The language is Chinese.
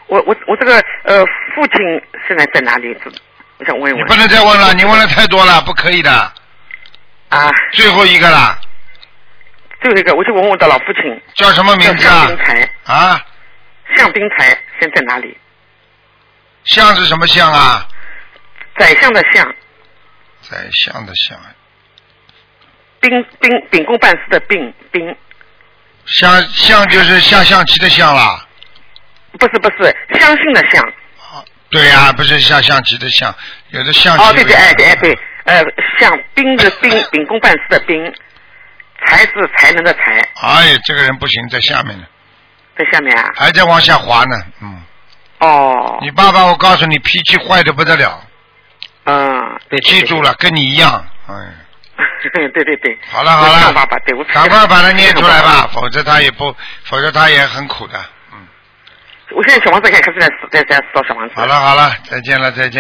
我这个父亲现在在哪里？我想问一问。 你不能再问了，你问的太多了，不可以的。 啊。 最后一个了。 最后一个，我就问我的老父亲。 叫什么名字啊？ 向冰才。 啊。 向冰才现在哪里？ 向是什么向啊？ 宰相的相。 宰相的相。 秉公办事的秉。 相就是下象棋的象啦。 不是，相信的相。 对呀、不是下象棋的象，有的象棋。 哦，对，对，像兵的兵，秉公办事的兵，才是才能的才。 哎呀，这个人不行，在下面呢。 在下面啊？ 还在往下滑呢， 哦。 你爸爸，我告诉你，脾气坏的不得了。 对。 记住了，跟你一样， 对。 好了， 爸爸，对不起。 赶快把它念出来吧，否则他也很苦的。 我现在小房子开始在烧小房子。 好了，再见了。